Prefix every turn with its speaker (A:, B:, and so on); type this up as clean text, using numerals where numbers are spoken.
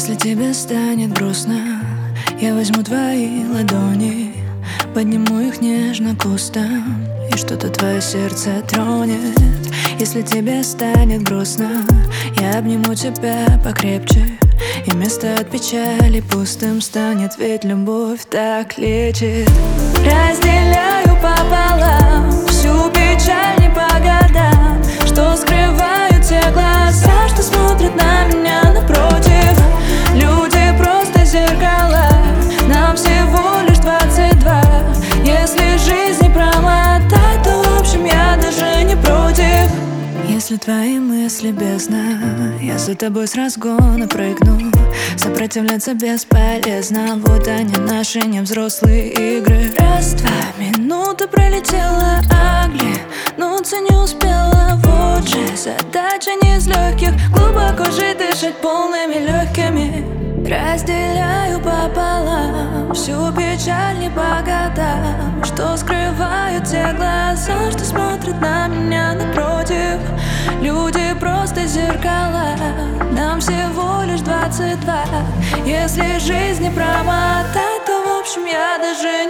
A: Если тебе станет грустно, я возьму твои ладони, подниму их нежно кустом, и что-то твое сердце тронет. Если тебе станет грустно, я обниму тебя покрепче, и место от печали пустым станет, ведь любовь так лечит. Разделяю пополам всю печаль не по годам, что скрывают те глаза, что смотрят на меня напротив. Люди просто зеркала, нам всего лишь 22. Если жизнь не промотать, то в общем я даже не против. Если твои мысли бездна, я за тобой с разгона прыгну. Сопротивляться бесполезно, вот они наши невзрослые игры. Раз-два, минута пролетела, оглянуться не успела. Вот же задача не из легких, глубоко жить, дышать полными легкими. Разделяю пополам всю печаль не по годам, что скрывают те глаза, что смотрят на меня напротив. Люди просто зеркала, нам всего лишь 22. Если жизнь не промотать, то в общем я даже